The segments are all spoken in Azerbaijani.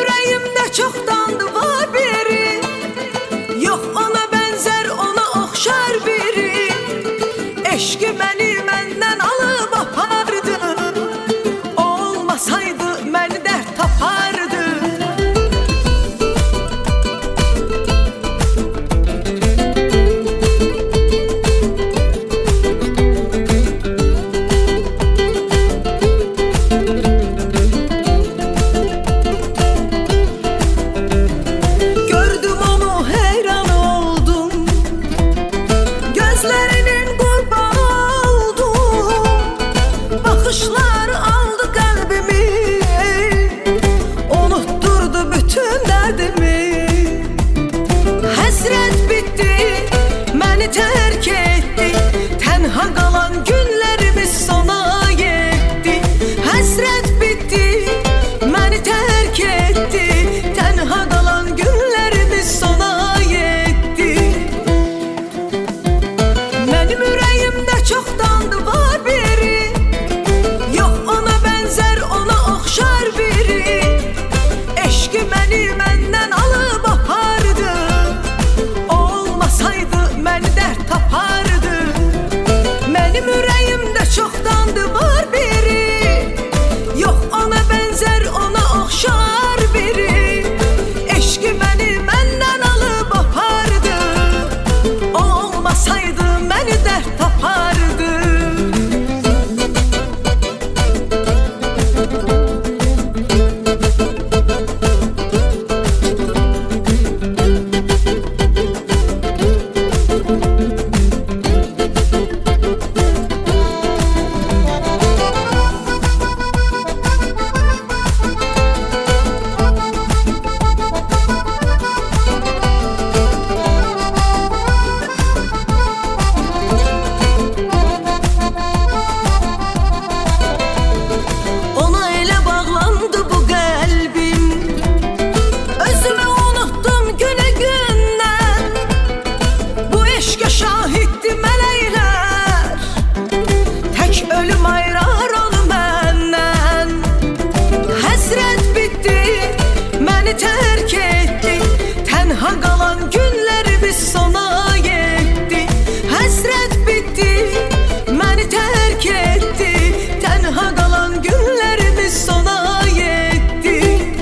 ürəyimdə çoxdandı var biri, yox ona bənzər, ona oxşar biri. Eşqi məni məndən alıb apardı, olmasaydı məni dərd tapardı. Bakışlar aldı qəlbimi, unutturdu bütün dərdimi. Həsrət bitdi, məni tərk etdi, tənha qalan günlərimiz sona yetdi. Həsrət bitdi, məni tərk etdi, tənha qalan günlərimiz sona yetdi. Mənim ürəyimdə çoxdandı var biri, yox ona bənzər, ona oxşar biri. Eşqi məni məndən alıb apardı, olmasaydı məni dərd tapardı. Mənim ürəyimdə çoxdandı var biri, yox ona bənzər, ona oxşar biri. Eşqi məni məndən alıb apardı, olmasaydı məni dərd tapardı. Ölüm ayrar onu məndən. Həsrət bitdi, məni tərk etdi, tənha qalan günlərimiz sona yetdi. Həsrət bitdi, məni tərk etdi, tənha qalan günlərimiz sona yetdi.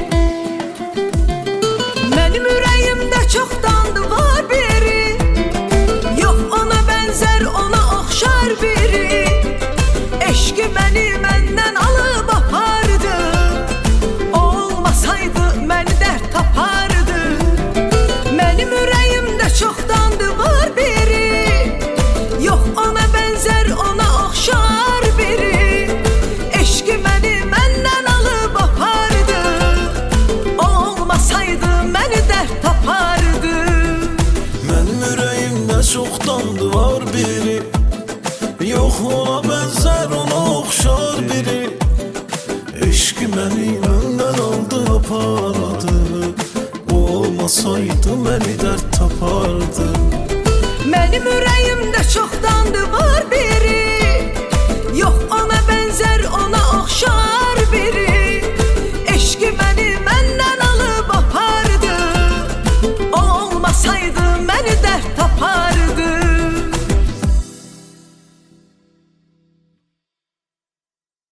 Mənim ürəyimdə çoxdandı var biri, yox ona bənzər, ona oxşar biri. Eşqi məni məndən alıb apardı, olmasaydı məni dərd tapardı. Mənim ürəyimdə çoxdandı var biri, yox ona bənzər, ona oxşar biri. Eşqi məni məndən alıb apardı, olmasaydı məni dərd tapardı. Mənim ürəyimdə çoxdandı var biri, yox ona bənzər, ona oxşar biri. Eşqi məni məndən aldı apardı, olmasaydı məni dərd tapardı. Mənim ürəyimdə çoxdandı var biri,